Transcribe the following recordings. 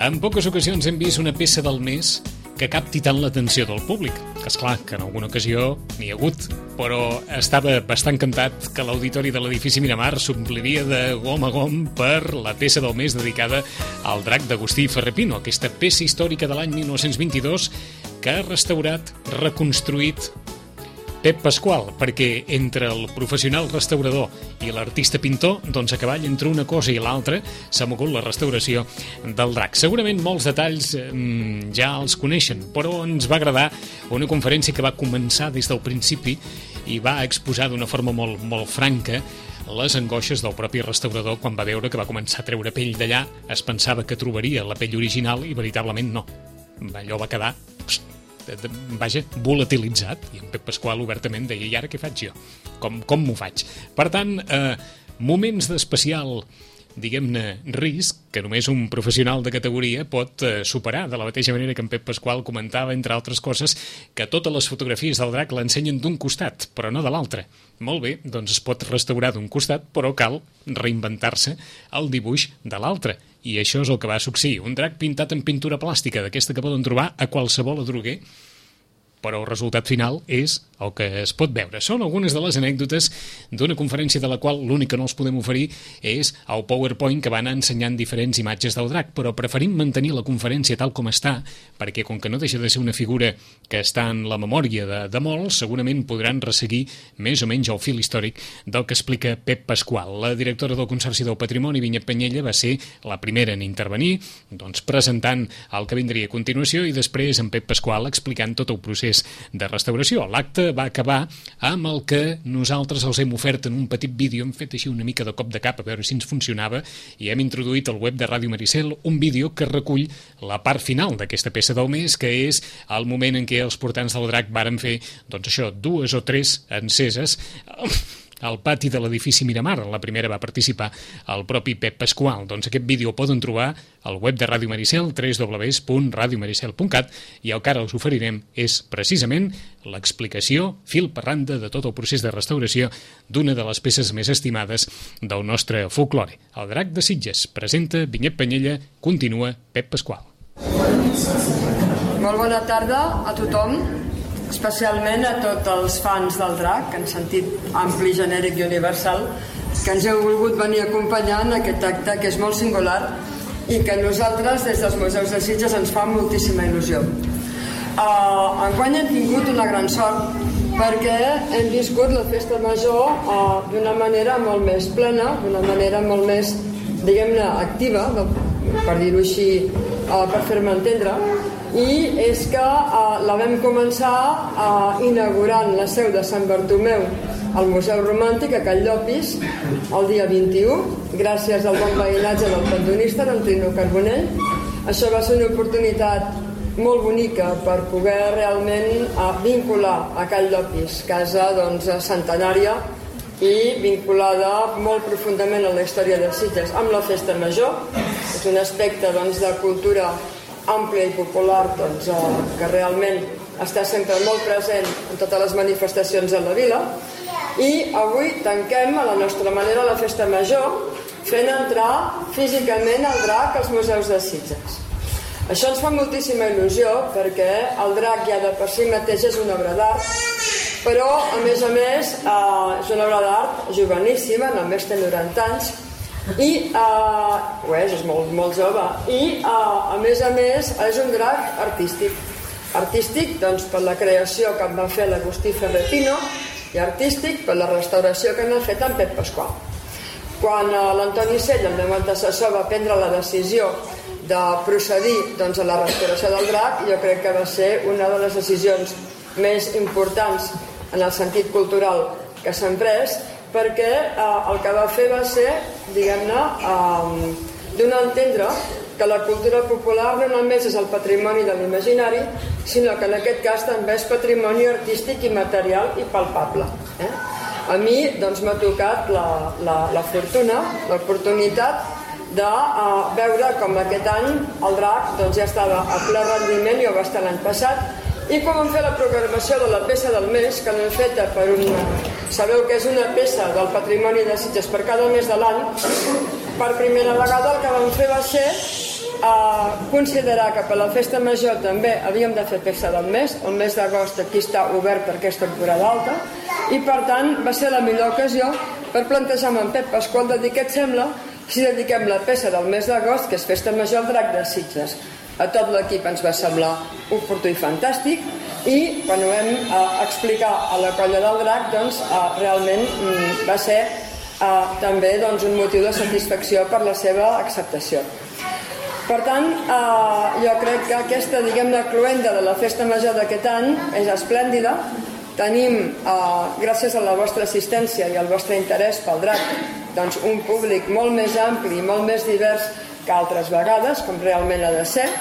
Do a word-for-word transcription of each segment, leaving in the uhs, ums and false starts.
En poques ocasions hem vist una peça del mes que capti tant l'atenció del públic. Que esclar, que en alguna ocasió n'hi ha hagut, però estava bastant cantat que l'auditori de l'edifici Miramar s'ompliria de gom a gom per la peça del mes dedicada al drac d'Agustí Ferrer-Pino, aquesta peça històrica de l'any mil nou-cents vint-i-dos que ha restaurat, reconstruït Pep Pasqual, perquè entre el professional restaurador i l'artista pintor, doncs a cavall entre una cosa i l'altra s'ha mogut la restauració del drac. Segurament molts detalls mmm, ja els coneixen, però ens va agradar una conferència que va començar des del principi i va exposar d'una forma molt, molt franca les angoixes del propi restaurador quan va veure que va començar a treure pell d'allà. Es pensava que trobaria la pell original i veritablement no. Allò va quedar pst, vaja, volatilitzat, i en Pep Pasqual obertament deia, i ara què faig jo? Com, com m'ho faig? Per tant, eh, moments d'especial, diguem-ne, risc, que només un professional de categoria pot eh, superar, de la mateixa manera que en Pep Pasqual comentava, entre altres coses, que totes les fotografies del drac l'ensenyen d'un costat, però no de l'altre. Molt bé, doncs es pot restaurar d'un costat, però cal reinventar-se el dibuix de l'altre. I això és el que va succeir. Un drac pintat en pintura plàstica, d'aquesta que poden trobar a qualsevol adroguer, però el resultat final és el que es pot veure. Són algunes de les anècdotes d'una conferència de la qual l'únic que no els podem oferir és el PowerPoint que va anar ensenyant diferents imatges del drac, però preferim mantenir la conferència tal com està, perquè com que no deixa de ser una figura que està en la memòria de, de molts, segurament podran resseguir més o menys el fil històric del que explica Pep Pasqual. La directora del Consorci del Patrimoni, Vinyet Penyella, va ser la primera en intervenir, doncs presentant el que vindria a continuació i després en Pep Pasqual explicant tot el procés de restauració. L'acte va acabar amb el que nosaltres els hem ofert en un petit vídeo, hem fet així una mica de cop de cap a veure si ens funcionava i hem introduït al web de Ràdio Maricel un vídeo que recull la part final d'aquesta peça del mes, que és el moment en què els portants del drac varen fer, doncs això, dues o tres enceses al pati de l'edifici Miramar. En la primera va participar el propi Pep Pasqual. Doncs aquest vídeo el poden trobar al web de Ràdio Maricel, w w w punt radio maricel punt cat, i el que ara us oferirem és precisament l'explicació fil per randa de tot el procés de restauració d'una de les peces més estimades del nostre folklore. El drac de Sitges presenta Vinyet Penyella, continua Pep Pasqual. Molt bona tarda a tothom, especialment a tots els fans del drac, en sentit ampli, genèric i universal, que ens heu volgut venir a acompanyar en aquest acte que és molt singular i que a nosaltres, des dels Museus de Sitges, ens fa moltíssima il·lusió. Uh, enguany hem tingut una gran sort perquè hem viscut la festa major uh, d'una manera molt més plena, d'una manera molt més, diguem-ne, activa, per dir-ho així, uh, per fer-me entendre, i és que uh, la vam començar uh, inaugurant la seu de Sant Bartomeu al Museu Romàntic a Call Llopis el dia vint-i-u, gràcies al bon veïnatge del cantonista, d'en Trino Carbonell. Això va ser una oportunitat molt bonica per poder realment uh, vincular a Call Llopis, casa doncs, centenària i vinculada molt profundament a la història de Sitges, amb la festa major. És un aspecte doncs, de cultura àmplia i popular doncs, eh, que realment està sempre molt present en totes les manifestacions de la vila, i avui tanquem a la nostra manera la festa major fent entrar físicament el drac als museus de Sitges. Això ens fa moltíssima il·lusió perquè el drac ja de per si mateix és una obra d'art, però a més a més eh, és una obra d'art joveníssima, només té noranta anys, i uh, ho és, és molt, molt jove, i uh, a més a més és un drac artístic artístic doncs, per la creació que en va fer l'Agustí Ferrer-Pino i artístic per la restauració que n'ha fet en Pep Pasqual. Quan uh, l'Antoni Sell, el meu antecessor, va prendre la decisió de procedir doncs, a la restauració del drac, jo crec que va ser una de les decisions més importants en el sentit cultural que s'han pres, perquè eh, el que va fer va ser, diguem-ne, eh, donar a entendre que la cultura popular no només és el patrimoni de l'imaginari, sinó que en aquest cas també és patrimoni artístic i material i palpable. Eh? A mi doncs, m'ha tocat la, la, la fortuna, l'oportunitat de uh, veure com aquest any el drac doncs, ja estava a ple rendiment, i ho va estar l'any passat, i com vam fer la programació de la peça del mes, que l'hem feta per una... Sabeu que és una peça del patrimoni de Sitges per cada mes de l'any. Per primera vegada el que vam fer va ser eh, considerar que per la festa major també havíem de fer peça del mes. El mes d'agost aquí està obert perquè és temporada alta, i per tant va ser la millor ocasió per plantejar amb en Pep Pasqual de dir què et sembla si dediquem la peça del mes d'agost, que és festa major, al Drac de Sitges. A tot l'equip ens va semblar oportú i fantàstic, i quan ho vam eh, explicar a la colla del Drac, doncs eh, realment mm, va ser eh, també doncs, un motiu de satisfacció per la seva acceptació. Per tant, eh, jo crec que aquesta, diguem-ne, cloenda de la festa major d'aquest any és esplèndida. Tenim, eh, gràcies a la vostra assistència i al vostre interès pel Drac, doncs un públic molt més ampli i molt més divers que altres vegades, com realment ha de ser,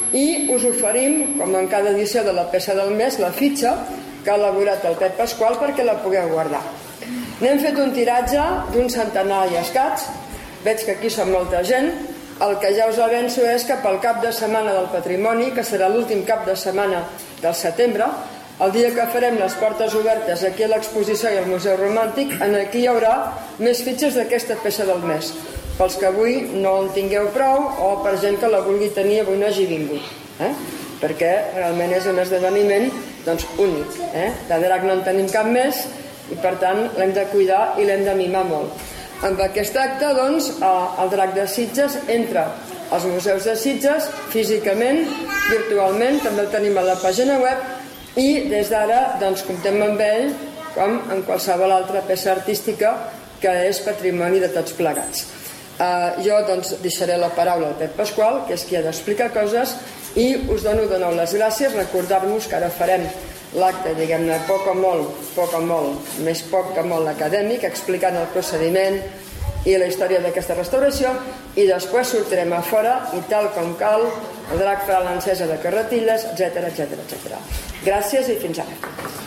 i us oferim, com en cada edició de la peça del mes, la fitxa que ha elaborat el Pep Pasqual perquè la pugueu guardar. N'hem fet un tiratge d'un centenar i escaig, veig que aquí som molta gent. El que ja us avanço és que pel cap de setmana del patrimoni, que serà l'últim cap de setmana del setembre, el dia que farem les portes obertes aquí a l'exposició i al Museu Romàntic, en aquí hi haurà més fitxes d'aquesta peça del mes, pels que avui no en tingueu prou o per gent que la vulgui tenir avui no hagi vingut, eh? Perquè realment és un esdeveniment doncs, únic. Eh? De Drac no en tenim cap més i per tant l'hem de cuidar i l'hem de mimar molt. Amb aquest acte, doncs, el Drac de Sitges entra als museus de Sitges físicament, virtualment, també el tenim a la pàgina web, i des d'ara doncs, comptem amb ell com en qualsevol altra peça artística que és patrimoni de tots plegats. Uh, jo doncs, deixaré la paraula al Pep Pasqual, que és qui ha d'explicar coses, i us dono de nou les gràcies. Recordar-vos que ara farem l'acte, diguem-ne, poc o molt, poc o molt, més poc que molt acadèmic, explicant el procediment i la història d'aquesta restauració, i després sortirem a fora i tal com cal el Drac farà l'encesa de carretilles, etcètera, etcètera, etcètera. Gràcies i fins ara.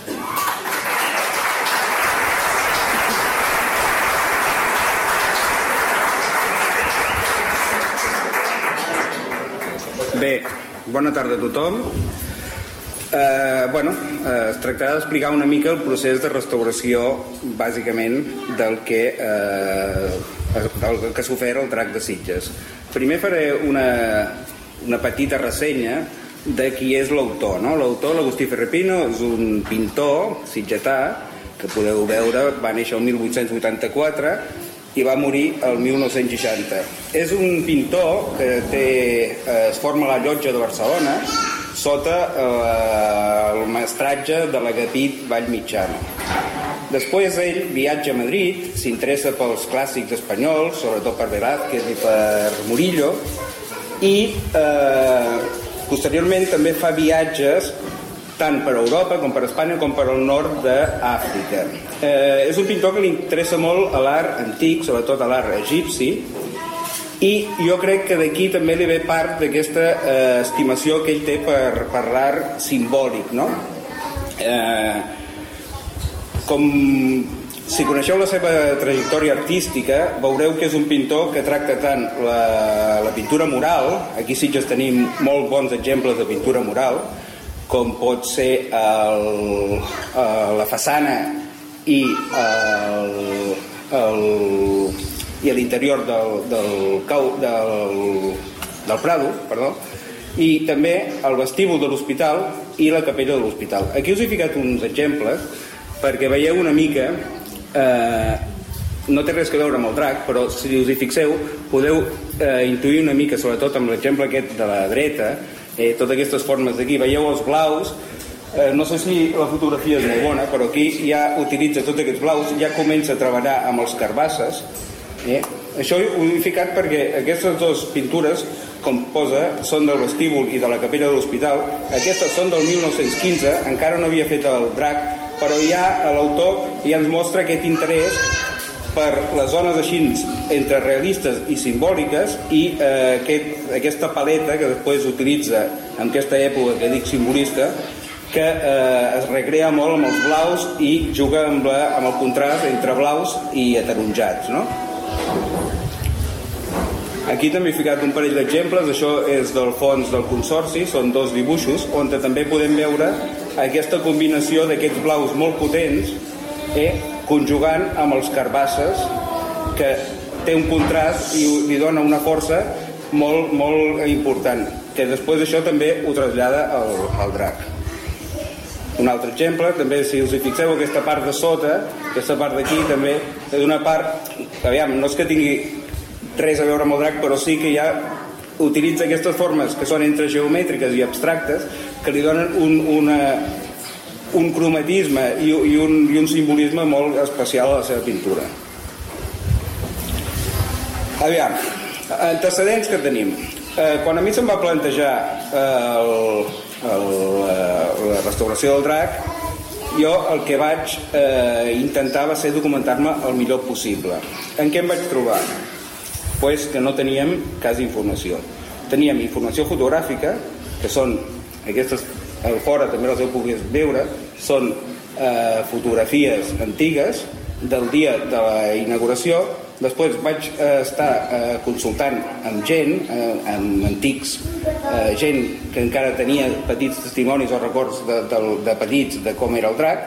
Bé, bona tarda a tothom. Eh, bueno, eh, es tractarà d'explicar una mica el procés de restauració, bàsicament, del que, eh, del que s'ha ofert al Drac de Sitges. Primer faré una, una petita ressenya de qui és l'autor. No? L'autor, l'Agustí Ferrepino, és un pintor sitgetà que podeu veure, va néixer el mil vuit-cents vuitanta-quatre i va morir el mil nou-cents seixanta. És un pintor que té, eh, es forma a la Llotja de Barcelona sota eh, el mestratge de l'Agapit Vallmitjana. Després ell viatja a Madrid, s'interessa pels clàssics espanyols, sobretot per Velázquez i per Murillo, i eh, posteriorment també fa viatges tant per Europa com per Espanya com per al nord d'Àfrica. Eh, és un pintor que li interessa molt a l'art antic, sobretot a l'art egipci, i jo crec que d'aquí també li ve part d'aquesta eh, estimació que ell té per, per l'art simbòlic, no? Eh, com si coneixeu la seva trajectòria artística, veureu que és un pintor que tracta tant la, la pintura mural, aquí sí que tenim molt bons exemples de pintura mural, com pot ser el, el, la façana i el, el, i l'interior del, del, del, del Prado, perdó, i també el vestíbul de l'hospital i la capella de l'hospital. Aquí us he ficat uns exemples perquè veieu una mica, eh, no té res a veure amb el Drac, però si us hi fixeu podeu eh, intuir una mica, sobretot amb l'exemple aquest de la dreta, eh, totes aquestes formes d'aquí, veieu els blaus, eh, no sé si la fotografia és molt bona, però aquí ja utilitza tots aquests blaus, ja comença a treballar amb els carbasses. Eh? Això ho he ficat perquè aquestes dues pintures, com posa, són del vestíbul i de la capella de l'hospital. Aquestes són del mil nou-cents quinze, encara no havia fet el Drac, però ja l'autor ja ens mostra aquest interès per les zones així entre realistes i simbòliques i eh, aquest, aquesta paleta que després utilitza en aquesta època que dic simbolista, que eh, es recrea molt amb els blaus i juga amb, la, amb el contrast entre blaus i ataronjats, no? Aquí també he ficat un parell d'exemples. Això és del fons del Consorci, són dos dibuixos on també podem veure aquesta combinació d'aquests blaus molt potents eh, conjugant amb els carbasses, que té un contrast i li dona una força molt, molt important, que després això també ho trasllada al, al drac. Un altre exemple, també, si us hi fixeu, aquesta part de sota, aquesta part d'aquí també és una part, aviam, no és que tingui res a veure amb el drac, però sí que ja utilitza aquestes formes que són entre geomètriques i abstractes, que li donen un, una, un cromatisme i, i, un, i un simbolisme molt especial a la seva pintura. Aviam, antecedents que tenim. Eh, quan a mi se'm va plantejar eh, el, el, eh, la restauració del drac, jo el que vaig eh, intentar va ser documentar-me el millor possible. En què em vaig trobar? Pues que no teníem quasi informació. Teníem informació fotogràfica, que són aquestes, al fora també les heu pogut veure, són eh, fotografies antigues del dia de la inauguració. Després vaig eh, estar eh, consultant amb gent, eh, amb antics, eh, gent que encara tenia petits testimonis o records de, de, de petits de com era el drac,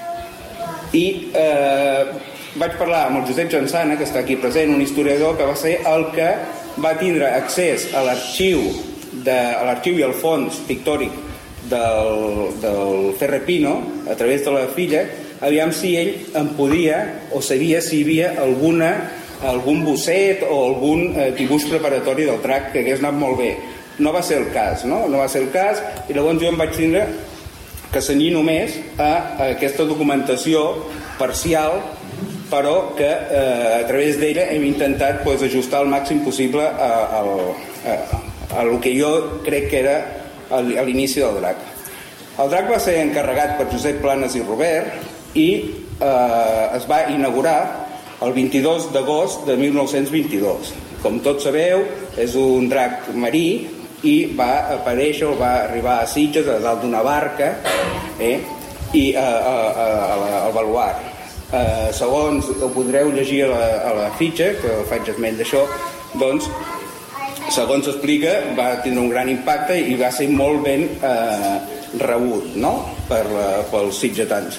i eh, vaig parlar amb el Josep Jansana, que està aquí present, un historiador que va ser el que va tindre accés a l'arxiu de, a l'arxiu i al fons pictòric del, del Ferrer Pino a través de la filla, aviam si ell en podia o sabia si hi havia alguna, algun bosset o algun eh, dibuix preparatori del drac que hagués anat molt bé. No va ser el cas, no? No va ser el cas, i llavors jo em vaig tindre que cenyir només a, a aquesta documentació parcial, però que eh, a través d'ella hem intentat pues, ajustar el màxim possible a, a, a, a el que jo crec que era a l'inici del drac. El drac va ser encarregat per Josep Planas i Robert i eh, es va inaugurar el vint-i-dos d'agost de mil nou-cents vint-i-dos. Com tots sabeu, és un drac marí i va aparèixer o va arribar a Sitges a dalt d'una barca eh, i a, a, a, a, al baluart. Eh, segons ho podreu llegir a la, a la fitxa, que faig esment d'això, doncs, segons s'explica, va tindre un gran impacte i va ser molt ben eh, rebut, no? per la, pels sitgetans.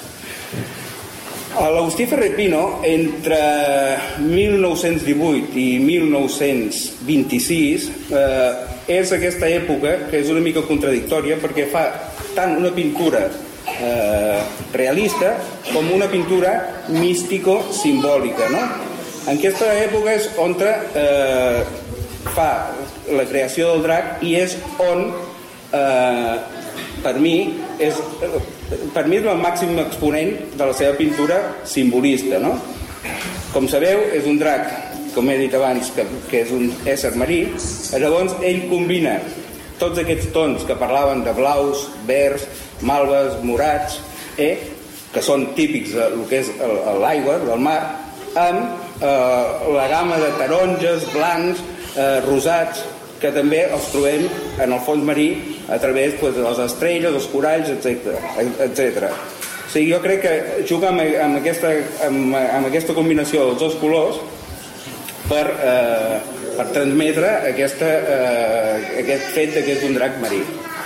L'Agustí Ferrer Pino, entre mil nou-cents divuit i mil nou-cents vint-i-sis, eh, és aquesta època que és una mica contradictòria perquè fa tant una pintura Eh, realista com una pintura místico-simbòlica, no? En aquesta època és on eh, fa la creació del drac i és on eh, per mi és, per mi és el màxim exponent de la seva pintura simbolista, no? Com sabeu, és un drac, com he dit abans, que, que és un ésser marí. Llavors ell combina tots aquests tons que parlaven de blaus, verds, malves, morats, eh, que són típics del que és l'aigua, del mar, amb eh, la gamma de taronges, blancs, eh, rosats, que també els trobem en el fons marí a través pues, de les estrelles, els coralls, etcètera. O sigui, jo crec que juga amb, amb, aquesta, amb, amb aquesta combinació dels dos colors per, eh, per transmetre aquesta, eh, aquest fet que és un drac marí.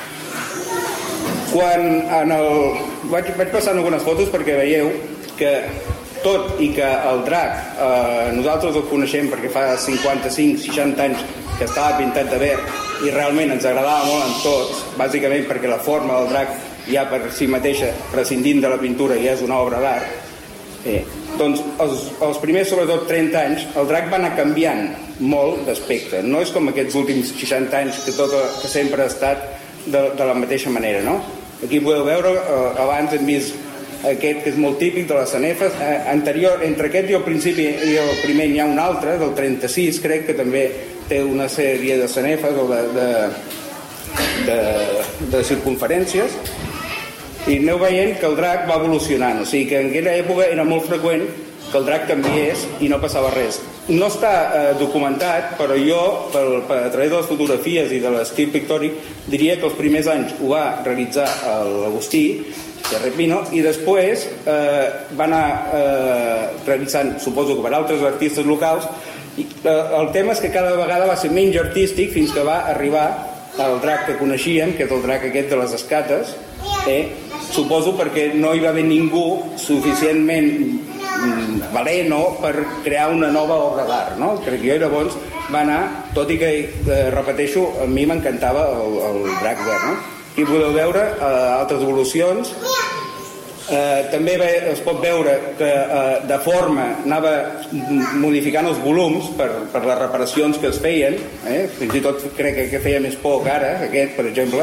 Quan en el... vaig, vaig passant algunes fotos perquè veieu que tot i que el drac eh, nosaltres el coneixem perquè fa cinquanta-cinc seixanta anys que estava pintat de verd i realment ens agradava molt en tots, bàsicament perquè la forma del drac ja per si mateixa, prescindint de la pintura, ja és una obra d'art, eh, doncs els, els primers sobretot trenta anys el drac va anar canviant molt d'aspecte, no és com aquests últims seixanta anys que, tot, que sempre ha estat de, de la mateixa manera, no? Aquí podeu veure, eh, abans hem vist aquest que és molt típic de les sanefes, eh, anterior, entre aquest i el principi i el primer n'hi ha un altre, del trenta-sis, crec que també té una sèrie de sanefes o de, de, de, de circunferències, i aneu veient que el drac va evolucionant, o sigui que en aquella època era molt freqüent que el drac canviés i no passava res. No està eh, documentat, però jo, per, per, a través de les fotografies i de l'estil pictòric, diria que els primers anys ho va realitzar l'Agustí Ferrer Pino i després eh, va anar eh, realitzant, suposo que per altres artistes locals, i eh, el tema és que cada vegada va ser menys artístic fins que va arribar al drac que coneixíem, que és el drac aquest de les escates, eh? Suposo perquè no hi va haver ningú suficientment valent o per crear una nova obra d'art, no? Crec que jo llavors va anar, tot i que, eh, repeteixo, a mi m'encantava el, el drac verd, no? Aquí podeu veure eh, altres evolucions. Eh, també ve, es pot veure que eh, de forma anava modificant els volums per, per les reparacions que es feien, eh? Fins i tot crec que, que feia més por que ara, aquest per exemple.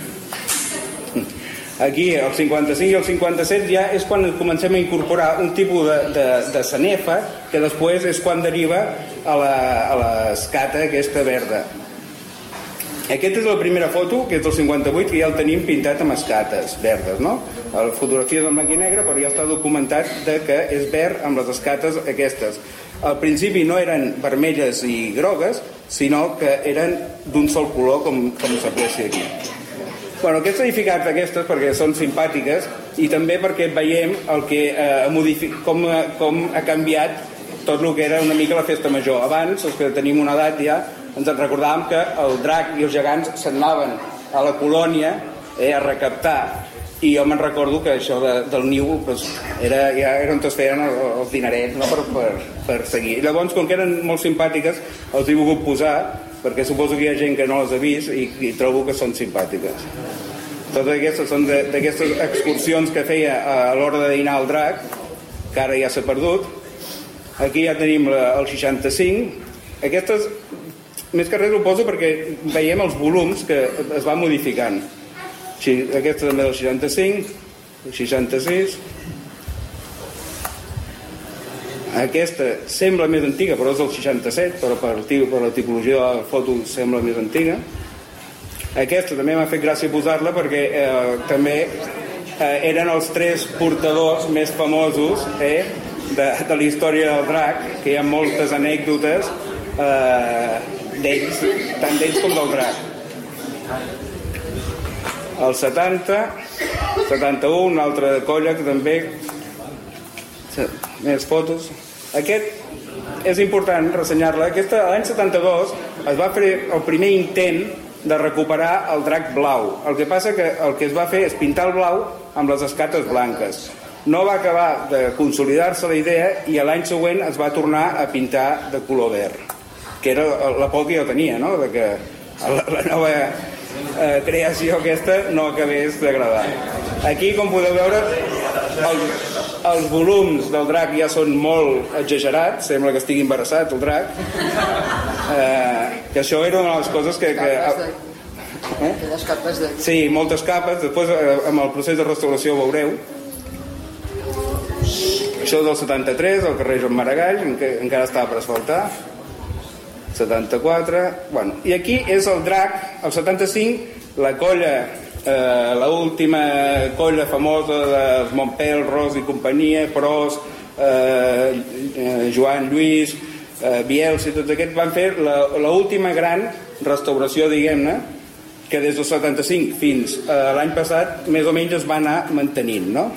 Aquí el cinquanta-cinc i el cinquanta-set ja és quan comencem a incorporar un tipus de, de, de sanefa que després és quan deriva a la, a l'escata aquesta verda. Aquesta és la primera foto, que és del cinquanta-vuit, que ja el tenim pintat amb escates verdes, no? La fotografia és en blanc i negre, però ja està documentat de que és verd amb les escates aquestes. Al principi no eren vermelles i grogues, sinó que eren d'un sol color, com, com s'aprecia aquí. Bueno, aquests edificats aquestes perquè són simpàtiques i també perquè veiem el que, eh, modific... com, com ha canviat tot el que era una mica la festa major. Abans, els que tenim una edat ja, ens en recordàvem que el drac i els gegants se'n anaven a la colònia eh, a recaptar, i jo me'n recordo que això de, del niu pues, era, ja era on es feien els dinerets, no? per, per, per seguir. I llavors, com que eren molt simpàtiques, els he volgut posar perquè suposo que hi ha gent que no les ha vist i, i trobo que són simpàtiques. Totes aquestes són d'aquestes excursions que feia a l'hora de dinar al drac, que ara ja s'ha perdut. Aquí ja tenim la, el seixanta-cinc. Aquestes, més que res ho poso perquè veiem els volums que es van modificant. Aquesta també del seixanta-cinc, el seixanta-sis. Aquesta sembla més antiga, però és del seixanta-set, però per, per la tipologia de la foto sembla més antiga. Aquesta també m'ha fet gràcia posar-la perquè eh, també eh, eren els tres portadors més famosos eh, de, de la història del drac, que hi ha moltes anècdotes eh, d'ells, tant d'ells com del drac. El setanta, setanta-u, una altra colla que també... Més fotos. Aquest és important ressenyar-la. Aquesta, l'any setanta-dos es va fer el primer intent de recuperar el drac blau. El que passa que el que es va fer és pintar el blau amb les escates blanques. No va acabar de consolidar-se la idea i l'any següent es va tornar a pintar de color verd, que era la por que jo tenia, no? De que la, la nova eh, creació aquesta no acabés d'agradar. Aquí, com podeu veure, el, els volums del drac ja són molt exagerats, sembla que estigui embarassat el drac, eh, que això era una de les coses que... que eh? Sí, moltes capes. Després amb el procés de restauració ho veureu. Això és del setanta-tres, al carrer Joan Maragall, encara estava per asfaltar. setanta-quatre, bueno, i aquí és el drac. El setanta-cinc, la colla, eh, l'última colla famosa dels Montpel, Ros i companyia, Pros, eh, eh, Joan Lluís, eh, Bielsa i tots aquests van fer l'última gran restauració, diguem-ne, que des del setanta-cinc fins a l'any passat més o menys es va anar mantenint, no?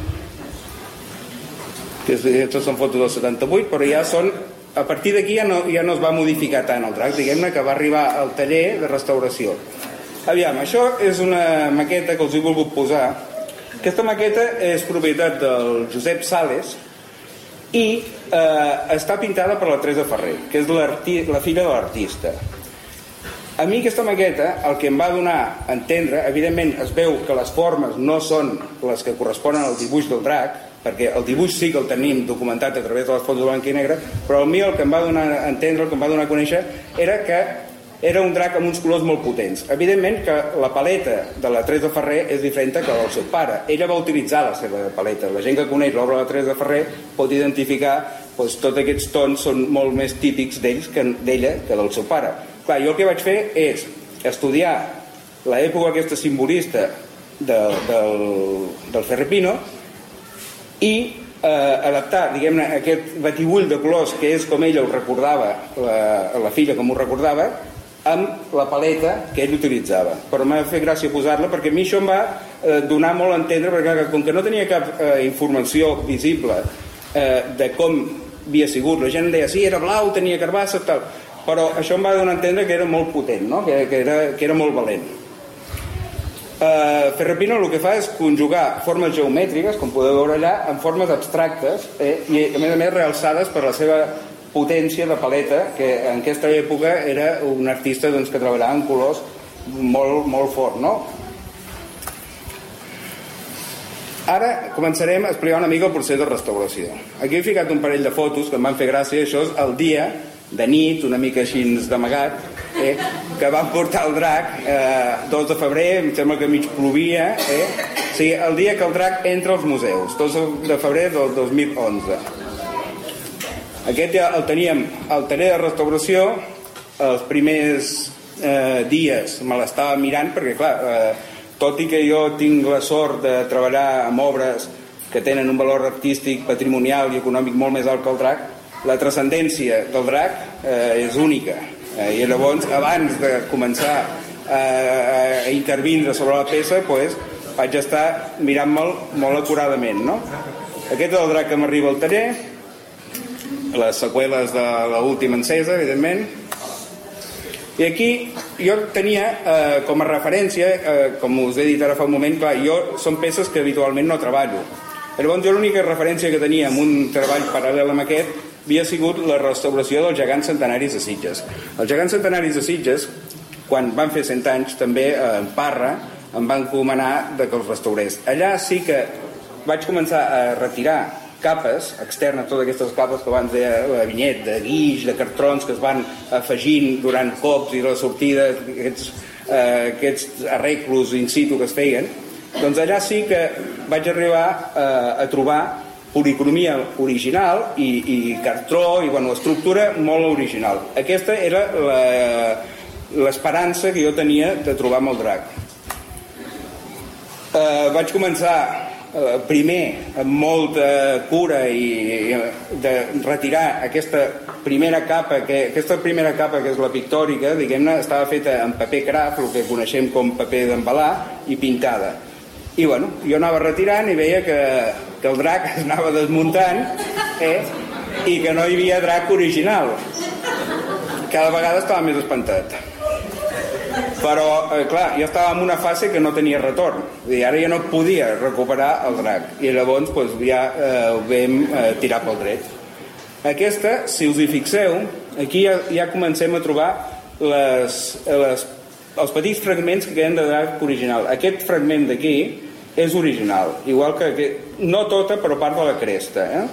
Aquestes són fotos del setanta-vuit, però ja són... A partir d'aquí ja, no, ja no es va modificar tant el drac, diguem-ne, que va arribar al taller de restauració. Aviam, això és una maqueta que els he volgut posar. Aquesta maqueta és propietat del Josep Sales i eh, està pintada per la Teresa Ferrer, que és la filla de l'artista. A mi aquesta maqueta el que em va donar a entendre, evidentment es veu que les formes no són les que corresponen al dibuix del drac, perquè el dibuix sí que el tenim documentat a través de les fotos de blanc i negre, però el mi el que em va donar a entendre, el que em va donar a conèixer, era que era un drac amb uns colors molt potents. Evidentment que la paleta de la Teresa Ferrer és diferent que la del seu pare. Ella va utilitzar la seva paleta. La gent que coneix l'obra de la Teresa Ferrer pot identificar doncs, tots aquests tons són molt més típics d'ells que d'ella que del seu pare. Clar, jo el que vaig fer és estudiar l'època aquesta simbolista de, del, del Ferrer Pino i eh, adaptar, diguem-ne, aquest batibull de colors que és com ella ho recordava, la, la filla com ho recordava, amb la paleta que ell utilitzava. Però m'ha fet gràcia posar-la perquè a mi això em va eh, donar molt a entendre, perquè com que no tenia cap eh, informació visible eh, de com havia sigut, la gent deia sí, era blau, tenia carbassa, tal, però això em va donar a entendre que era molt potent, no? que, que, era, que era molt valent. Uh, Ferrapino el que fa és conjugar formes geomètriques, com podeu veure allà, en formes abstractes eh, i a més a més realçades per la seva potència de paleta, que en aquesta època era un artista doncs, que treballava en colors molt, molt fort, no? Ara començarem a explicar una mica el procés de restauració. Aquí he ficat un parell de fotos que em van fer gràcia. Això és el dia de nit, una mica així d'amagat, eh, que van portar el drac eh, dos de febrer, em sembla que mig plovia, eh? O sigui, el dia que el drac entra als museus, dos de febrer del dos mil onze. Aquest ja el teníem al taller de restauració. Els primers eh, dies me l'estava mirant perquè, clar, eh, tot i que jo tinc la sort de treballar amb obres que tenen un valor artístic, patrimonial i econòmic molt més alt que el drac, la transcendència del drac eh, és única. Eh, I llavors, abans de començar a, a intervindre sobre la peça, pues, vaig estar mirant-me'l molt acuradament, no? Aquest és el drac que m'arriba al taller, les seqüeles de l'última encesa, evidentment. I aquí jo tenia eh, com a referència, eh, com us he dit ara fa un moment, clar, jo són peces que habitualment no treballo. Llavors jo l'única referència que tenia en un treball paral·lel amb aquest havia sigut la restauració dels gegants centenaris de Sitges. Els gegants centenaris de Sitges, quan van fer cent anys, també eh, en Parra em van encomanar de que els restaurés. Allà sí que vaig començar a retirar capes externes, totes aquestes capes que abans deia de vinyet, de guix, de cartrons que es van afegint durant cops i la sortida, aquests, eh, aquests arreglos in situ que es feien. Doncs allà sí que vaig arribar eh, a trobar policromia original i, i cartró i bueno, estructura molt original. Aquesta era l'esperança que jo tenia de trobar amb el drac. Eh, vaig començar eh, primer amb molta cura i, i de retirar aquesta primera capa que, aquesta primera capa que és la pictòrica, diguem-ne, estava feta en paper craft, el que coneixem com paper d'embalar, i pintada. I bueno, jo anava retirant i veia que, que el drac es anava desmuntant eh, i que no hi havia drac original. Cada vegada estava més espantat. Però, eh, clar, jo estava en una fase que no tenia retorn. I ara ja no podia recuperar el drac. I llavors pues, ja eh, ho vam eh, tirar pel dret. Aquesta, si us hi fixeu, aquí ja, ja comencem a trobar les, les els petits fragments que queden de drac original. Aquest fragment d'aquí és original, igual que, que no tota, però part de la cresta, eh?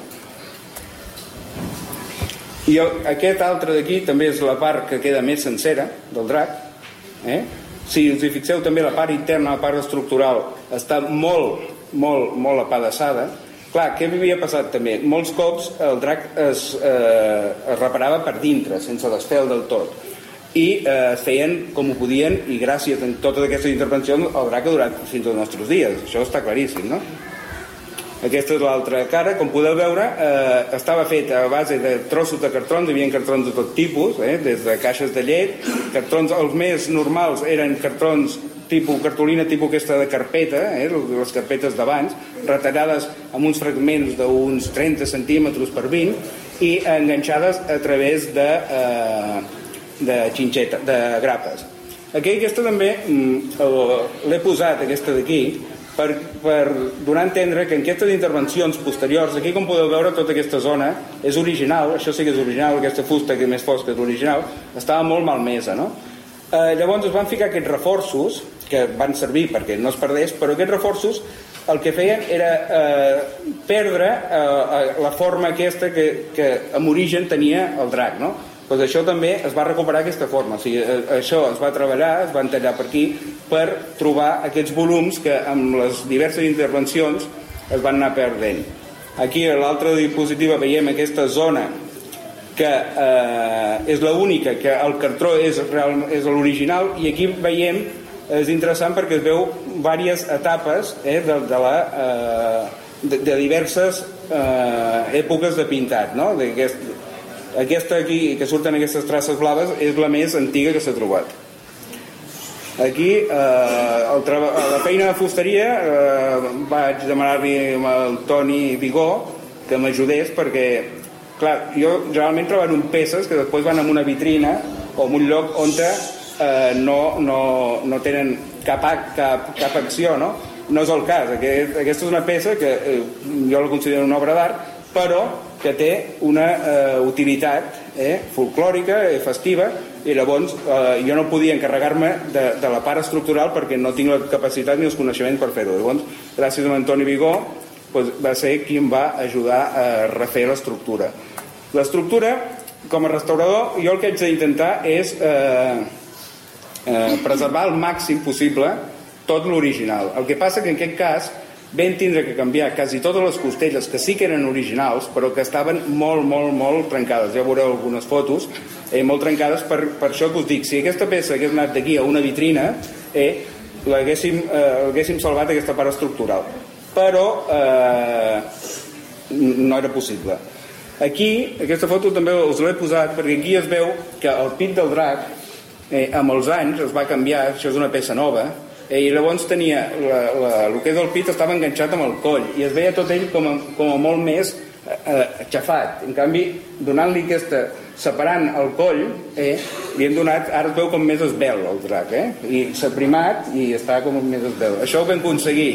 I el, aquest altre d'aquí també és la part que queda més sencera del drac, eh? Si us hi fixeu, també la part interna, la part estructural està molt, molt, molt apedaçada. Clar, què havia passat també? Molts cops el drac es, eh, es reparava per dintre, sense desfer del tot, i eh, es feien com ho podien, i gràcies a totes aquestes intervencions el drac ha durat fins als nostres dies. Això està claríssim, no? Aquesta és l'altra cara. Com podeu veure, eh, estava fet a base de trossos de cartrons. Hi havia cartrons de tot tipus, eh, des de caixes de llet, cartrons, els més normals eren cartrons tipus cartolina, tipus aquesta de carpeta, eh, les carpetes d'abans, retallades amb uns fragments d'uns trenta centímetres per vint i enganxades a través de eh, de xinxeta, de grapes. Aquí aquesta també l'he posat, aquesta d'aquí, per, per donar a entendre que en aquestes intervencions posteriors, aquí com podeu veure tota aquesta zona és original, això sí que és original, aquesta fusta que és més fosca és original, estava molt malmesa, no? Eh, llavors es van ficar aquests reforços que van servir perquè no es perdés, però aquests reforços el que feien era eh, perdre eh, la forma aquesta que, que en origen tenia el drac, no? Pues això també es va recuperar aquesta forma, o sigui, això es va treballar, es van tallar per aquí per trobar aquests volums que amb les diverses intervencions es van anar perdent. Aquí a l'altra diapositiva veiem aquesta zona que eh, és l'única que el cartró és, real, és l'original, i aquí veiem, és interessant perquè es veu diverses etapes eh, de, de, la, eh, de, de diverses eh, èpoques de pintat, no? D'aquest, aquesta aquí, que surten aquestes traces blaves, és la més antiga que s'ha trobat. Aquí, eh, el treba- la feina de fusteria, eh, vaig demanar-li al Toni Vigó que m'ajudés perquè, clar, jo generalment treballo en peces que després van en una vitrina o en un lloc on eh, no, no, no tenen cap, cap, cap acció, no? No és el cas. Aquest, aquesta és una peça que eh, jo la considero una obra d'art, però que té una eh, utilitat eh, folclòrica, eh, festiva, i llavors eh, jo no podia encarregar-me de, de la part estructural perquè no tinc la capacitat ni els coneixements per fer-ho. Llavors, gràcies a Antoni Vigó, doncs, va ser qui em va ajudar a refer l'estructura. L'estructura, com a restaurador, jo el que haig d'intentar és eh, eh, preservar al màxim possible tot l'original. El que passa que en aquest cas vam tindre que canviar quasi totes les costelles, que sí que eren originals, però que estaven molt, molt, molt trencades. Ja veureu algunes fotos, eh, molt trencades, per, per això que us dic, si aquesta peça hagués anat d'aquí a una vitrina, eh, l'haguéssim eh, salvat aquesta part estructural. Però eh, no era possible. Aquí, aquesta foto també us l'he posat, perquè aquí es veu que el pit del drac, eh, amb els anys, es va canviar, això és una peça nova, i llavors tenia la, la, el que és el pit estava enganxat amb el coll i es veia tot ell com a, com a molt més eh, aixafat. En canvi, donant-li aquesta, separant el coll, eh, li hem donat, ara es veu com més esbel el drac, eh? I s'ha primat i està com més esbel. Això ho vam aconseguir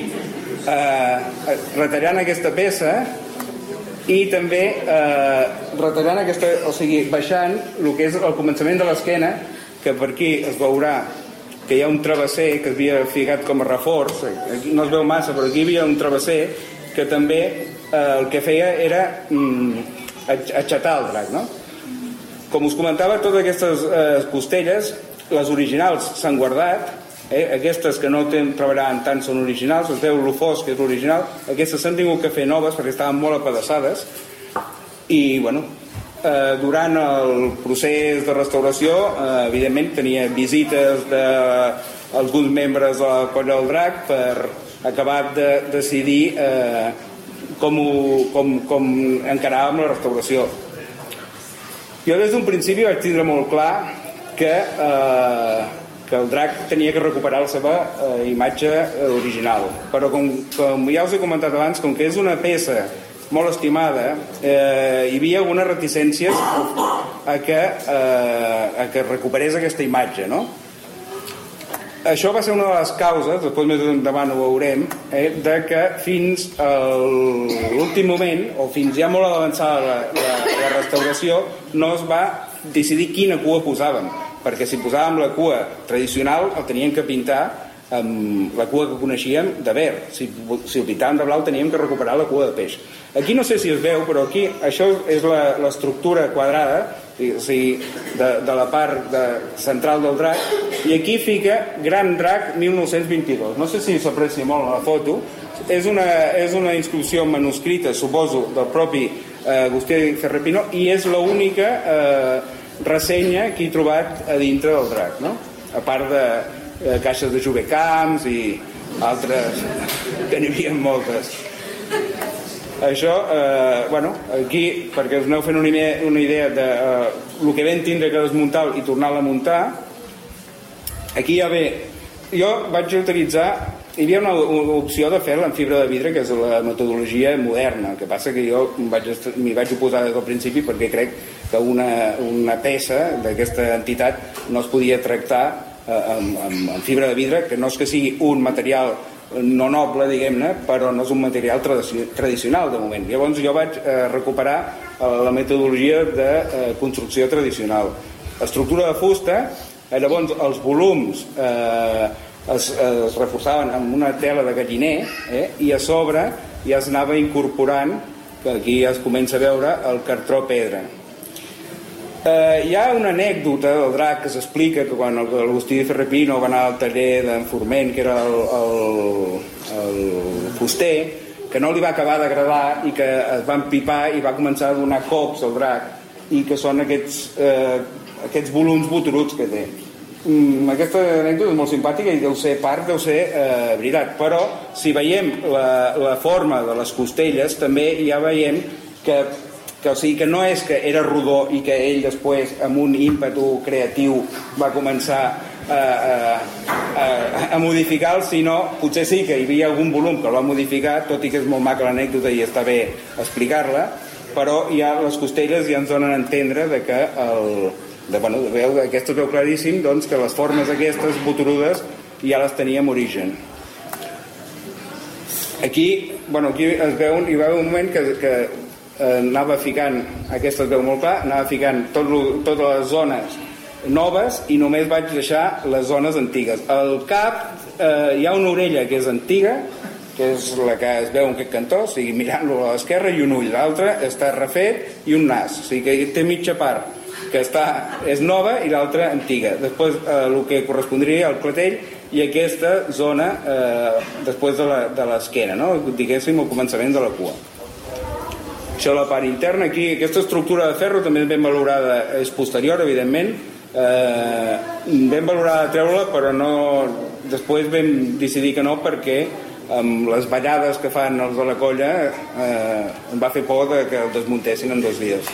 eh, retallant aquesta peça i també eh, retallant aquesta, o sigui, baixant el que és el començament de l'esquena, que per aquí es veurà que hi ha un travesser que havia ficat com a reforç, aquí no es veu massa, però aquí hi havia un travesser que també eh, el que feia era mm, aixetar el drac, no? Com us comentava, totes aquestes eh, costelles, les originals s'han guardat, eh, aquestes que no treballaran tant són originals, es veu lo fosc que és l'original, aquestes s'han tingut que fer noves perquè estaven molt apedaçades i, bueno, Eh, durant el procés de restauració eh, evidentment tenia visites d'alguns membres de la Colla del Drac per acabar de decidir eh, com, ho, com, com encaràvem la restauració. Jo des d'un principi vaig tindre molt clar que, eh, que el drac tenia que recuperar la seva eh, imatge original, però com, com ja us he comentat abans, com que és una peça molt estimada, eh, hi havia algunes reticències a que, eh, a que recuperés aquesta imatge, no? Això va ser una de les causes, després més endavant ho veurem, eh, de que fins a l'últim moment, o fins ja molt avançada la, la, la restauració, no es va decidir quina cua posàvem, perquè si posàvem la cua tradicional el teníem que pintar amb la cua que coneixíem de verd. Si, si ho pintàvem de blau teníem que recuperar la cua de peix. Aquí no sé si es veu, però aquí això és l'estructura quadrada, o sigui, de, de la part de, central del drac, i aquí fica Gran Drac mil nou-cents vint-i-dos. No sé si s'aprecia molt la foto. És una, és una inscripció manuscrita, suposo, del propi eh, Agustí Ferrepino, i és l'única eh, ressenya que he trobat a dintre del drac, no? A part de eh, caixes de Juvecamps i altres, que n'hi havia moltes. Això, eh, bueno, aquí, perquè us aneu fent una idea, una idea de eh, el que vam tindre que desmuntar i tornar-la a muntar, aquí ja ve, jo vaig utilitzar, hi havia una, una opció de fer-la en fibra de vidre, que és la metodologia moderna, el que passa que jo m'hi vaig, vaig oposar des del principi perquè crec que una, una peça d'aquesta entitat no es podia tractar eh, amb, amb, amb fibra de vidre, que no és que sigui un material no noble, diguem-ne, però no és un material tradicional de moment. Llavors jo vaig eh, recuperar eh, la metodologia de eh, construcció tradicional. Estructura de fusta, eh, llavors els volums eh, es, es reforçaven amb una tela de galliner, eh, i a sobre ja es anava incorporant, que aquí ja es comença a veure, el cartró pedra. Eh, hi ha una anècdota del drac que s'explica que quan l'Agustí Ferrepino va anar al taller d'en Forment, que era el, el, el fuster, que no li va acabar d'agradar i que es va empipar i va començar a donar cops al drac, i que són aquests, eh, aquests volums boturuts que té. Mm, aquesta anècdota és molt simpàtica i deu ser part, deu ser eh, veritat, però si veiem la, la forma de les costelles també ja veiem que que, o sigui, que no és que era rodó i que ell després amb un ímpetu creatiu va començar a, a, a, a modificar-lo, sinó potser sí que hi havia algun volum que el va modificar, tot i que és molt maca l'anècdota i està bé explicar-la, però ja les costelles ja ens donen a entendre de que el, de, bueno, veu, aquesta es veu claríssim, doncs, que les formes aquestes boturudes i ja les tenia en origen. Aquí, bueno, aquí es veu, hi va haver un moment que, que eh, anava ficant, aquesta es veu molt clar, anava ficant tot, totes les zones noves i només vaig deixar les zones antigues. Al cap eh, hi ha una orella que és antiga, que és la que es veu en aquest cantó, o sigui, mirant-lo a l'esquerra, i un ull, l'altre està refet i un nas, o sigui que té mitja part que està, és nova i l'altra antiga. Després eh, el que correspondria al clatell i aquesta zona eh, després de l'esquena, no? Diguéssim el començament de la cua. Això la part interna. Aquí aquesta estructura de ferro també ben valorada, és posterior evidentment, eh, ben valorada treure-la, però no, després vam decidir que no, perquè amb les ballades que fan els de la colla eh, em va fer por de que el desmuntessin en dos dies.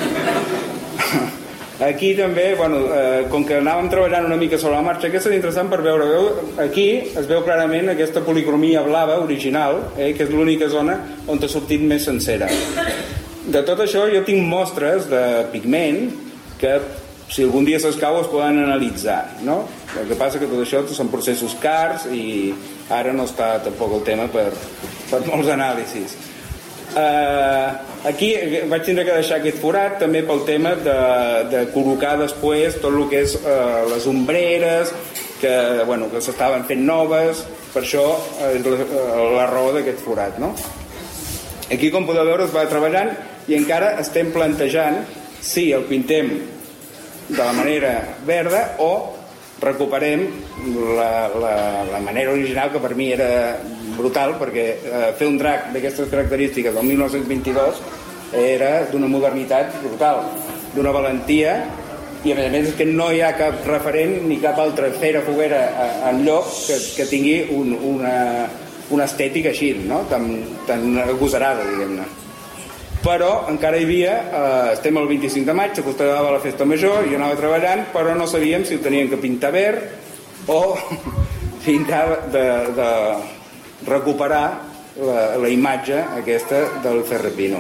Aquí també, bueno, eh, com que anàvem treballant una mica sobre la marxa, aquesta és interessant per veure, veu, aquí es veu clarament aquesta policromia blava original, eh, que és l'única zona on t'ha sortit més sencera. De tot això jo tinc mostres de pigment que si algun dia s'escau es poden analitzar, no? El que passa que tot això són processos cars i ara no està tampoc el tema per, per molts anàlisis. Uh, aquí vaig tindre que deixar aquest forat també pel tema de, de col·locar després tot el que és uh, les ombreres que, bueno, que s'estaven fent noves, per això és la, la raó d'aquest forat, no? Aquí, com podeu veure, es va treballant i encara estem plantejant si el pintem de la manera verda o recuperem la, la, la manera original, que per mi era brutal, perquè eh, fer un drac d'aquestes característiques del mil nou-cents vint-i-dos era d'una modernitat brutal, d'una valentia, i a més a més és que no hi ha cap referent ni cap altra fera foguera enlloc que, que tingui un, una, una estètica així, no? tan, tan agosarada, diguem-ne. Però encara hi havia, eh, estem al vint-i-cinc de maig, s'acostava la festa major, jo anava treballant, però no sabíem si ho teníem que pintar verd o pintar de, de recuperar la, la imatge aquesta del Ferrepino.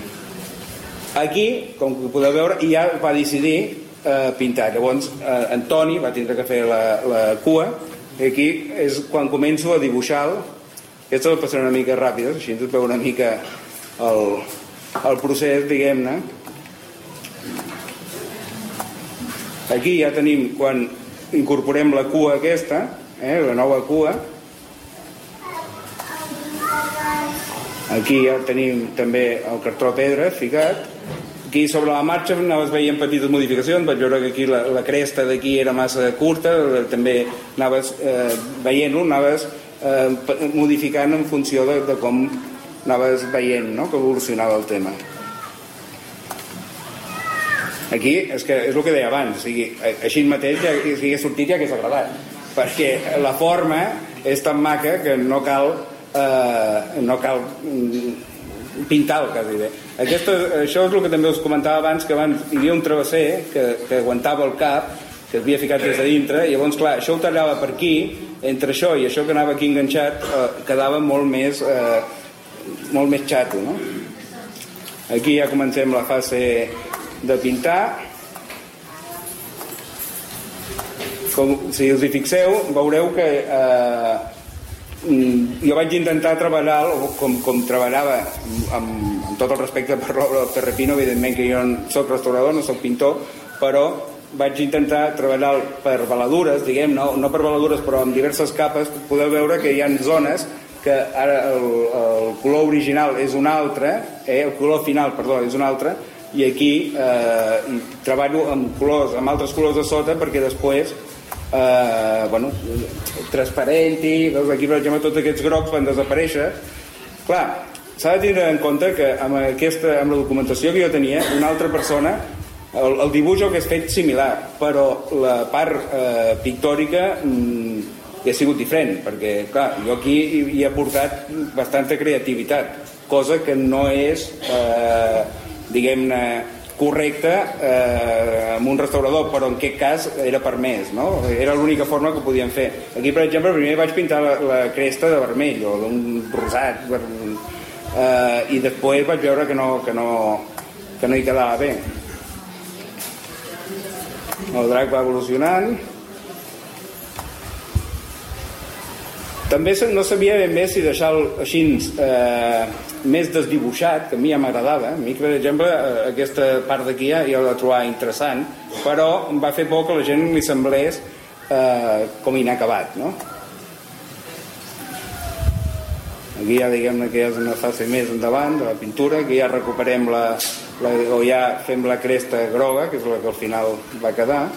Aquí, com que podeu veure, ja va decidir eh, pintar. Llavors eh, Antoni va tindre que fer la, la cua, i aquí és quan començo a dibuixar. Aquesta la passaré una mica ràpida, així ens veu una mica el, el procés, diguem-ne. Aquí ja tenim quan incorporem la cua aquesta, eh, la nova cua. Aquí ja tenim també el cartró pedra ficat. Aquí sobre la marxa anaves veient petites modificacions, vaig veure que aquí la, la cresta d'aquí era massa curta, també anaves eh, veient-ho, anaves eh, modificant en funció de, de com anaves veient, no?, que evolucionava el tema. Aquí és, que és el que deia abans, o sigui, així mateix ja, si hagués sortit ja hagués agradat, perquè la forma és tan maca que no cal eh, no cal pintar-lo quasi bé. Aquesta, això és el que també us comentava abans, que abans hi havia un travesser que, que aguantava el cap, que es havia ficat des de dintre, i llavors clar, això ho tallava per aquí, entre això i això que anava aquí enganxat eh, quedava molt més eh, molt més xato, no? Aquí ja comencem la fase de pintar. Com, si us hi fixeu, veureu que eh, jo vaig intentar treballar com, com treballava amb, amb tot el respecte per l'obra del Ferrepino, evidentment que jo no soc restaurador, no soc pintor, però vaig intentar treballar per veladures, diguem, no, no per veladures però amb diverses capes. Podeu veure que hi ha zones que ara el, el color original és un altre, eh, el color final, perdó, és un altre, i aquí eh, treballo amb colors, amb altres colors de sota, perquè després eh, bueno, transparenti, veus aquí per exemple tots aquests grocs van desaparèixer. Clar, s'ha de tindre en compte que amb, aquesta, amb la documentació que jo tenia, una altra persona, el, el dibuix ho hagués fet similar, però la part eh, pictòrica mm, ha sigut diferent, perquè clar, jo aquí hi he portat bastanta creativitat, cosa que no és eh, diguem-ne correcte eh, amb un restaurador, però en aquest cas era permès, no? Era l'única forma que podíem fer. Aquí per exemple primer vaig pintar la, la cresta de vermell o d'un rosat eh, i després vaig veure que no, que no, que no hi quedava bé. El drac va evolucionant. També no sabia ben bé si deixar-lo així eh, més desdibuixat, que a mi ja m'agradava. A mi, per exemple, aquesta part d'aquí ja, ja la trobava interessant, però em va fer por que la gent li semblés eh, com inacabat, no? Aquí ja diguem que és una fase més endavant de la pintura, que ja recuperem la, la, o ja fem la cresta groga, que és la que al final va quedar.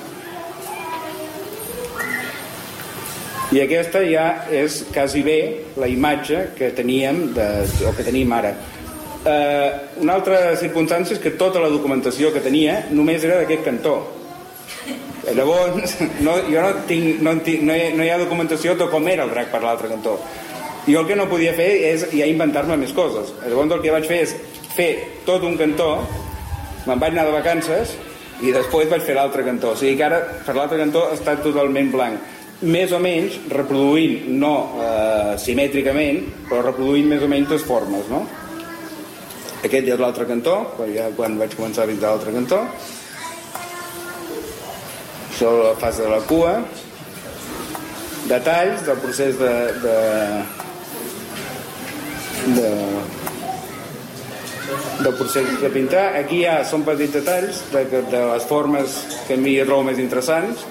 I aquesta ja és quasi bé la imatge que teníem de, o que tenim ara. Eh, una altra circumstància és que tota la documentació que tenia només era d'aquest cantó. Llavors no, jo no, tinc, no, tinc, no, hi, no hi ha documentació de com era el drac per l'altre cantó. Jo el que no podia fer és ja inventar-me més coses. Llavors el que vaig fer és fer tot un cantó, me'n vaig anar de vacances i després vaig fer l'altre cantó. O sigui que ara per l'altre cantó està totalment blanc, més o menys reproduint, no eh, simètricament, però reproduint més o menys les formes, no? Aquest ja és l'altre cantó, ja quan vaig començar a pintar l'altre cantó. Això la fase de la cua, detalls del procés de de, de del procés de pintar. Aquí ja són petits detalls de, de les formes que a mi trobo més interessants.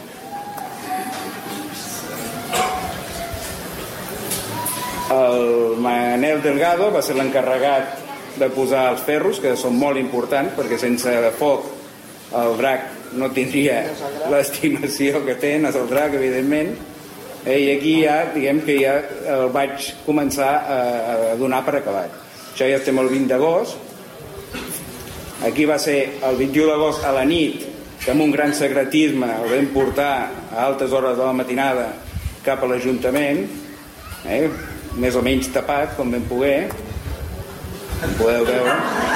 El Manel Delgado va ser l'encarregat de posar els ferros, que són molt importants, perquè sense foc el drac no tindria l'estimació que té, és el drac, evidentment. I aquí ja, diguem que ja el vaig començar a donar per acabat. Això ja estem el vint d'agost. Aquí va ser el vint-i-u d'agost a la nit, que amb un gran secretisme el vam portar a altes hores de la matinada cap a l'Ajuntament, eh? Més o menys tapat, com vam poder, com podeu veure.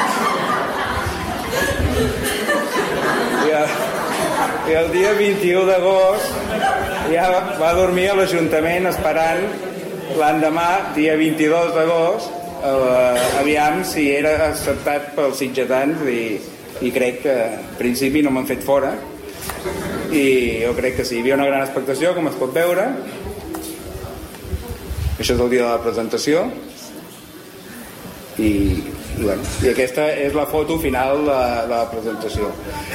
I el, i el dia vint-i-u d'agost ja va dormir a l'Ajuntament esperant l'endemà, dia vint-i-dos d'agost, eh, aviam si era acceptat pels sitgetans, i, i crec que en principi no m'han fet fora, i jo crec que sí, hi havia una gran expectació, com es pot veure. Això és el dia de la presentació i, i, bueno, i aquesta és la foto final de, de la presentació.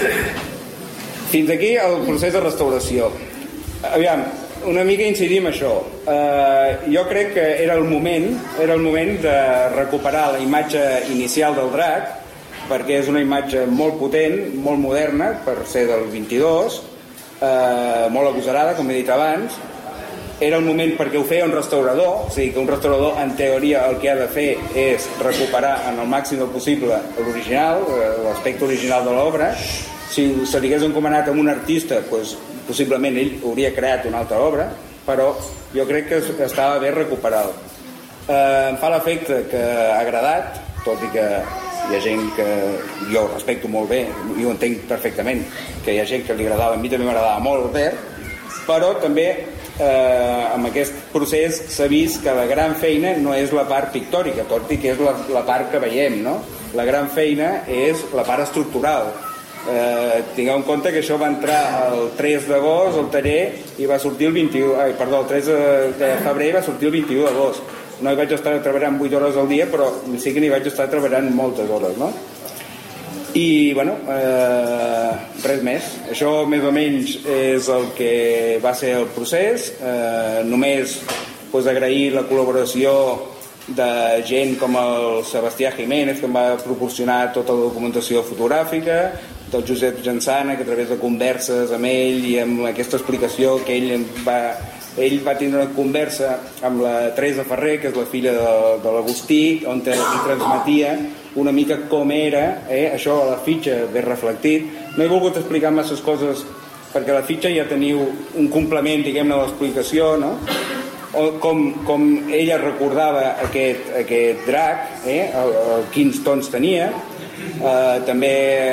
Fins aquí el procés de restauració. Aviam, una mica incidim en això. Eh, jo crec que era el moment era el moment de recuperar la imatge inicial del drac, perquè és una imatge molt potent, molt moderna per ser del vint-i-dos, eh, molt agosarada, com he dit abans. Era el moment perquè ho feia un restaurador, o sigui que un restaurador en teoria el que ha de fer és recuperar en el màxim del possible l'original, l'aspecte original de l'obra. Si se li hagués encomanat a un artista, doncs, possiblement ell hauria creat una altra obra, però jo crec que estava bé recuperar-lo. Eh, em fa l'efecte que ha agradat, tot i que hi ha gent que jo ho respecto molt bé i ho entenc perfectament, que hi ha gent que li agradava, a mi també m'agradava molt el verd, però també eh, amb aquest procés s'ha vist que la gran feina no és la part pictòrica, tot i que és la, la part que veiem, no? La gran feina és la part estructural. Eh, tingueu en compte que això va entrar el tres d'agost al taller i va sortir el vint-i-u, ai, perdó, el tres de febrer i va sortir el vint-i-u d'agost. No hi vaig estar treballant vuit hores al dia, però sí que n'hi vaig estar treballant moltes hores, no? I, bueno, eh, res més. Això més o menys és el que va ser el procés. Eh, només pues, agrair la col·laboració de gent com el Sebastià Jiménez, que em va proporcionar tota la documentació fotogràfica, del Josep Jansana, que a través de converses amb ell i amb aquesta explicació que ell va, ell va tindre una conversa amb la Teresa Ferrer, que és la filla de, de l'Agustí, on li transmetia una mica com era, eh, això a la fitxa ben reflectit. No he volgut explicar masses coses perquè a la fitxa ja teniu un complement, diguem-ne, de l'explicació, no? O com, com ella recordava aquest, aquest drac, eh, el, el, quins tons tenia. Eh, també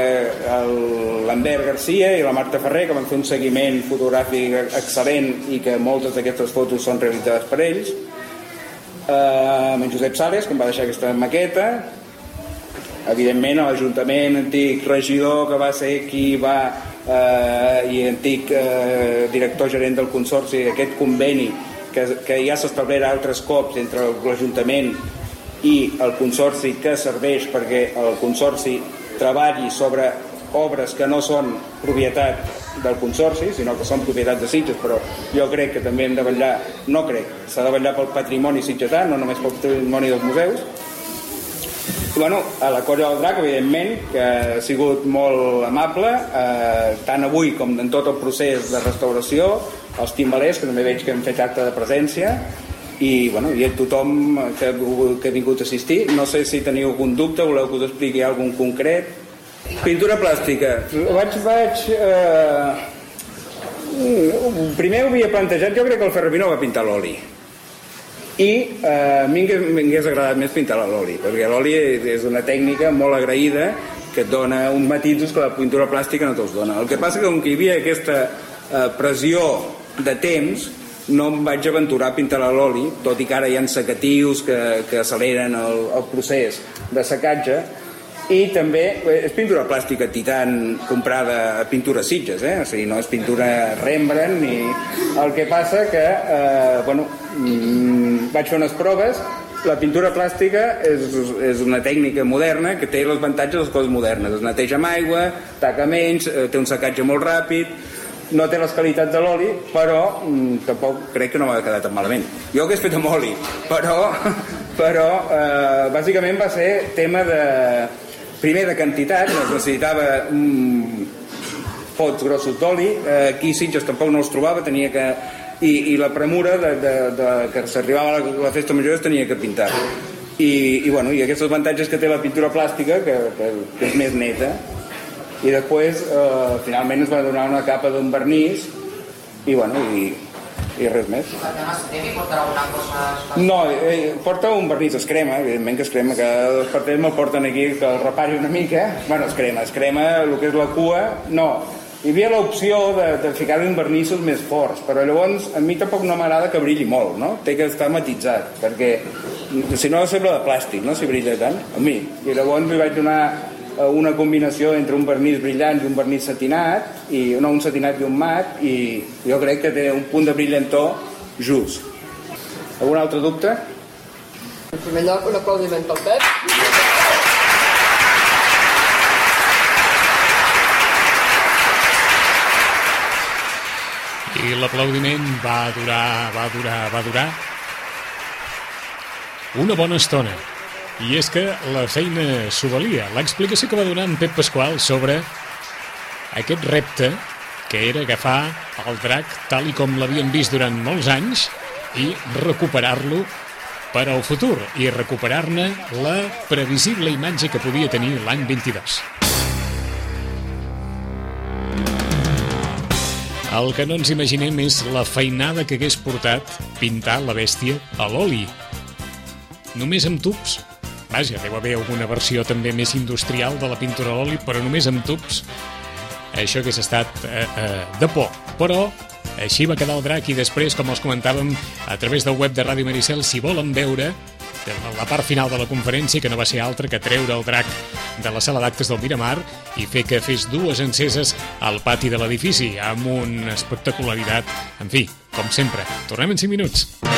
l'Ambert Garcia i la Marta Ferrer, que van fer un seguiment fotogràfic excel·lent i que moltes d'aquestes fotos són realitzades per ells. Eh, amb en Josep Sales, que em va deixar aquesta maqueta. Evidentment a l'Ajuntament, antic regidor que va ser qui va eh, i antic eh, director gerent del Consorci, aquest conveni que, que ja s'establirà altres cops entre l'Ajuntament i el consorci que serveix perquè el consorci treballi sobre obres que no són propietat del consorci, sinó que són propietat de Sitges, però jo crec que també hem de vetllar, no crec, s'ha de vetllar pel patrimoni sitgetà, no només pel patrimoni dels museus. I, bueno, a la Colla del Drac, evidentment, que ha sigut molt amable, eh, tant avui com en tot el procés de restauració, els timbalers, que també veig que han fet acte de presència, i, bueno, i a tothom que, que ha vingut a assistir. No sé si teniu algun dubte, voleu que us expliqui algun concret. Pintura plàstica. Vaig... vaig eh... Primer ho havia plantejat, jo crec que el Ferrabino va pintar l'oli. I eh, a mi m'hagués agradat més pintar l'oli, perquè l'oli és una tècnica molt agraïda que et dona uns matisos que la pintura plàstica no te'ls dona. El que passa que com que hi havia aquesta eh, pressió de temps, no em vaig aventurar a pintar l'oli, tot i que ara hi ha secatius que, que acceleren el, el procés de secatge. I també és pintura plàstica titan comprada a Pintura Sitges, eh? O sigui, no és pintura Rembrandt ni... El que passa que eh, bueno, mmm, vaig fer unes proves. La pintura plàstica és, és una tècnica moderna que té els avantatges de les coses modernes. Es neteja amb aigua, taca menys, eh, té un secatge molt ràpid, no té les qualitats de l'oli, però mmm, tampoc crec que no m'ha quedat tan malament. Jo ho hagués fet amb oli, però, però eh, bàsicament va ser tema de... Primer de quantitat, es necessitava um, pots grossos d'oli, eh, aquí a Sitges tampoc no els trobava, tenia que... I, i la premura de, de, de, que s'arribava a la, la festa major es tenia que pintar. I, i, bueno, i aquests avantatges que té la pintura plàstica, que, que, que és més neta, i després eh, finalment es va donar una capa d'un vernís i, bueno, i, i res més. El tema estètic portarà alguna cosa? No, eh, porta un vernís, es crema, evidentment que es crema, que els partits me'l porten aquí que el repari una mica. Bueno, es crema, es crema el que és la cua, no. Hi havia l'opció de, de ficar-hi uns vernissos més forts, però llavors a mi tampoc no m'agrada que brilli molt, no? Té que estar matitzat, perquè si no sembla de plàstic, no?, si brilla tant, a mi. I llavors li vaig donar una combinació entre un vernís brillant i un vernís satinat, i no, un satinat i un mat, i jo crec que té un punt de brillantor just. Algun altre dubte? En primer lloc, un aplaudiment pel Pep. I l'aplaudiment va durar, va durar, va durar una bona estona. I és que la feina s'ho valia. L'explicació que va donar en Pep Pasqual sobre aquest repte que era agafar el drac tal i com l'havien vist durant molts anys i recuperar-lo per al futur i recuperar-ne la previsible imatge que podia tenir l'any vint-i-dos. El que no ens imaginem és la feinada que hagués portat pintar la bèstia a l'oli. Només amb tubs. Vaja, deu haver alguna versió també més industrial de la pintura a l'oli, però només amb tubs. Això hagués estat eh, eh, de por. Però així va quedar el drac i després, com els comentàvem, a través del web de Ràdio Maricel, si volen veure la part final de la conferència, que no va ser altra que treure el drac de la sala d'actes del Miramar i fer que fes dues enceses al pati de l'edifici, amb una espectacularitat, en fi, com sempre. Tornem en cinc minuts.